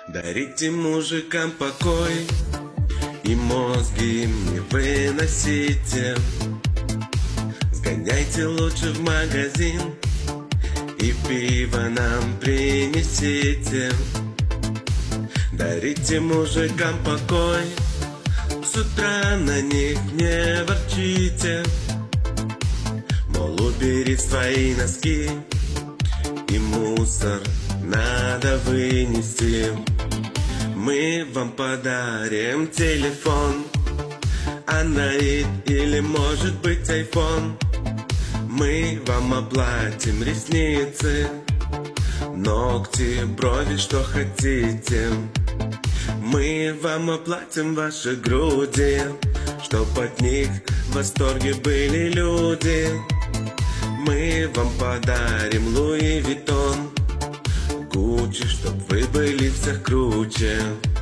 Дарите мужикам покой и мозги не выносите. Сгоняйте лучше в магазин и пиво нам принесите. Дарите мужикам покой, с утра на них не ворчите. Мол, убери свои носки и мусор надо вынести. Мы вам подарим телефон, Android или может быть iPhone. Мы вам оплатим ресницы, ногти, брови, что хотите. Мы вам оплатим ваши груди, чтоб от них в восторге были люди. Мы вам подарим Луи Виттон, Гуччи, чтоб вы были всех круче.